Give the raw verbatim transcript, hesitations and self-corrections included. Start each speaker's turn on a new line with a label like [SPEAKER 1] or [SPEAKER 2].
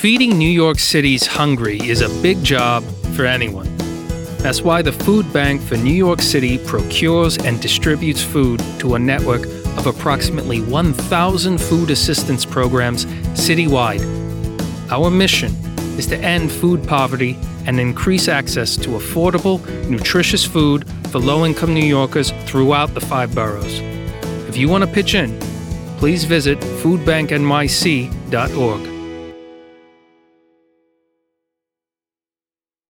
[SPEAKER 1] Feeding New York City's hungry is a big job for anyone. That's why the Food Bank for New York City procures and distributes food to a network of approximately one thousand food assistance programs citywide. Our mission is to end food poverty and increase access to affordable, nutritious food for low-income New Yorkers throughout the five boroughs. If you want to pitch in, please visit food bank N Y C dot org.